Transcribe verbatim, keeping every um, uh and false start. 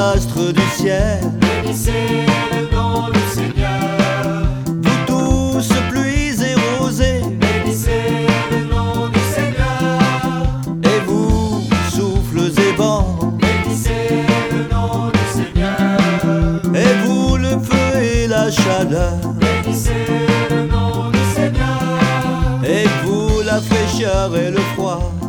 astres du ciel. Bénissez le nom du Seigneur. Vous tous, pluies et rosées, Bénissez le nom du Seigneur. et vous, souffles et vents, Bénissez le nom du Seigneur. et vous, le feu et la chaleur, Bénissez le nom du Seigneur. et vous, la fraîcheur et le froid.